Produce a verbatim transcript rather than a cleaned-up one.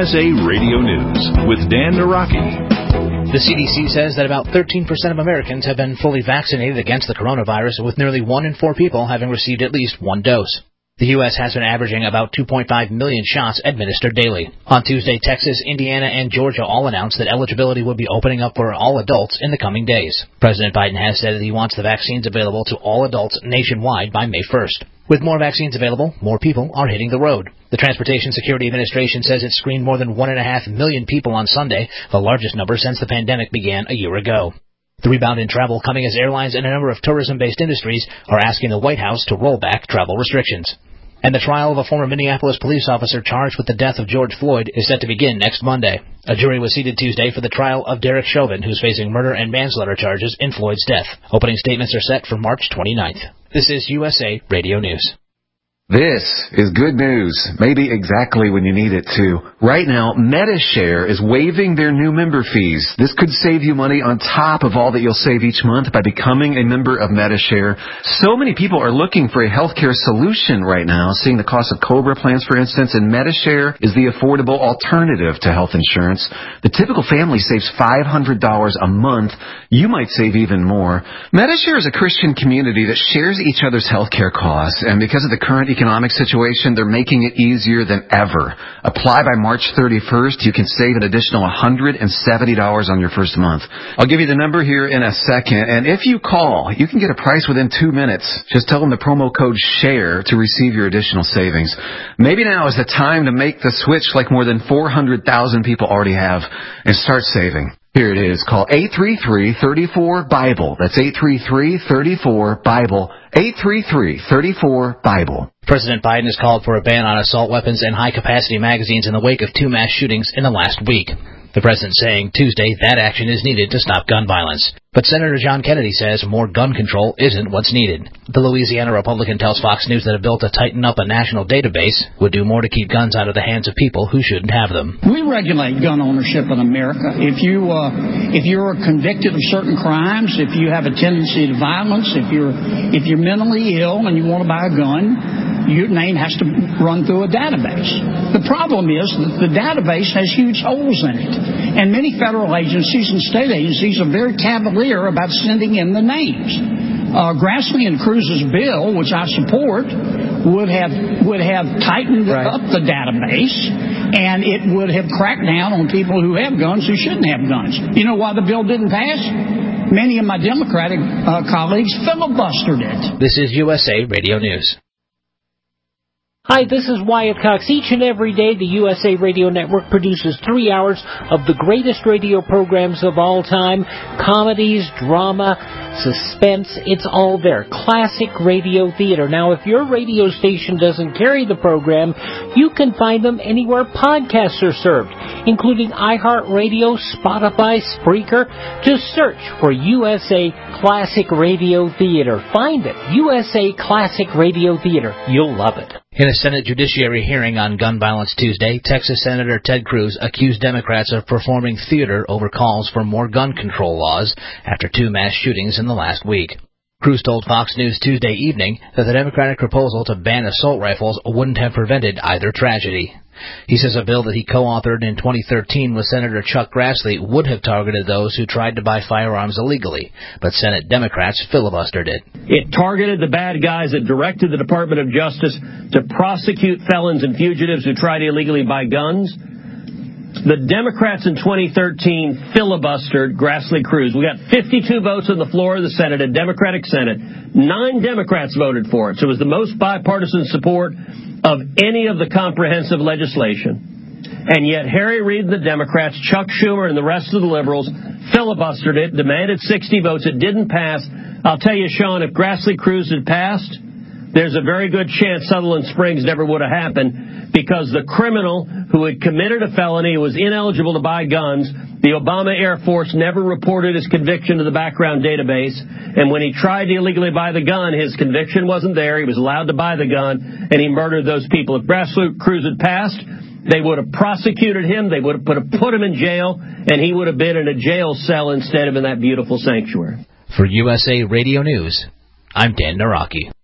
S A Radio News with Dan Naraki. The C D C says that about thirteen percent of Americans have been fully vaccinated against the coronavirus, with nearly one in four people having received at least one dose. The U S has been averaging about two point five million shots administered daily. On Tuesday, Texas, Indiana, and Georgia all announced that eligibility would be opening up for all adults in the coming days. President Biden has said that he wants the vaccines available to all adults nationwide by May first. With more vaccines available, more people are hitting the road. The Transportation Security Administration says it screened more than one and a half million people on Sunday, the largest number since the pandemic began a year ago. The rebound in travel coming as airlines and a number of tourism-based industries are asking the White House to roll back travel restrictions. And the trial of a former Minneapolis police officer charged with the death of George Floyd is set to begin next Monday. A jury was seated Tuesday for the trial of Derek Chauvin, who's facing murder and manslaughter charges in Floyd's death. Opening statements are set for March twenty-ninth. This is U S A Radio News. This is good news, maybe exactly when you need it to. Right now, Medi-Share is waiving their new member fees. This could save you money on top of all that you'll save each month by becoming a member of Medi-Share. So many people are looking for a healthcare solution right now, seeing the cost of COBRA plans, for instance, and Medi-Share is the affordable alternative to health insurance. The typical family saves five hundred dollars a month. You might save even more. Medi-Share is a Christian community that shares each other's healthcare costs, and because of the current economic situation, they're making it easier than ever. Apply by March thirty-first. You can save an additional one hundred seventy dollars on your first month. I'll give you the number here in a second, and if you call, you can get a price within two minutes. Just tell them the promo code SHARE to receive your additional savings. Maybe now is the time to make the switch like more than four hundred thousand people already have and start saving. Here it is. Call eight three three, three four, BIBLE. That's eight three three, three four, BIBLE. eight three three, three four, BIBLE. President Biden has called for a ban on assault weapons and high-capacity magazines in the wake of two mass shootings in the last week. The president saying Tuesday that action is needed to stop gun violence. But Senator John Kennedy says more gun control isn't what's needed. The Louisiana Republican tells Fox News that a bill to tighten up a national database would do more to keep guns out of the hands of people who shouldn't have them. We regulate gun ownership in America. If you uh, if you're convicted of certain crimes, if you have a tendency to violence, if you're if you're mentally ill and you want to buy a gun, your name has to run through a database. The problem is that the database has huge holes in it. And many federal agencies and state agencies are very cavalier about sending in the names. Uh, Grassley and Cruz's bill, which I support, would have would have tightened right. up the database, and it would have cracked down on people who have guns who shouldn't have guns. You know why the bill didn't pass? Many of my Democratic uh, colleagues filibustered it. This is U S A Radio News. Hi, this is Wyatt Cox. Each and every day, the U S A Radio Network produces three hours of the greatest radio programs of all time. Comedies, drama, suspense, it's all there. Classic radio theater. Now, if your radio station doesn't carry the program, you can find them anywhere podcasts are served, including iHeartRadio, Spotify, Spreaker. Just search for U S A Classic Radio Theater. Find it. U S A Classic Radio Theater. You'll love it. In a Senate Judiciary hearing on gun violence Tuesday, Texas Senator Ted Cruz accused Democrats of performing theater over calls for more gun control laws after two mass shootings in the last week. Cruz told Fox News Tuesday evening that the Democratic proposal to ban assault rifles wouldn't have prevented either tragedy. He says a bill that he co-authored in twenty thirteen with Senator Chuck Grassley would have targeted those who tried to buy firearms illegally, but Senate Democrats filibustered it. It targeted the bad guys. It directed the Department of Justice to prosecute felons and fugitives who tried to illegally buy guns. The Democrats in twenty thirteen filibustered Grassley Cruz. We got fifty-two votes on the floor of the Senate, a Democratic Senate. Nine Democrats voted for it, so it was the most bipartisan support of any of the comprehensive legislation. And yet Harry Reid and the Democrats, Chuck Schumer and the rest of the liberals filibustered it, demanded sixty votes. It didn't pass. I'll tell you, Sean, if Grassley Cruz had passed, there's a very good chance Sutherland Springs never would have happened, because the criminal who had committed a felony was ineligible to buy guns. The Obama Air Force never reported his conviction to the background database, and when he tried to illegally buy the gun, his conviction wasn't there. He was allowed to buy the gun, and he murdered those people. If Grassley Cruz had passed, they would have prosecuted him, they would have put, put him in jail, and he would have been in a jail cell instead of in that beautiful sanctuary. For U S A Radio News, I'm Dan Naraki.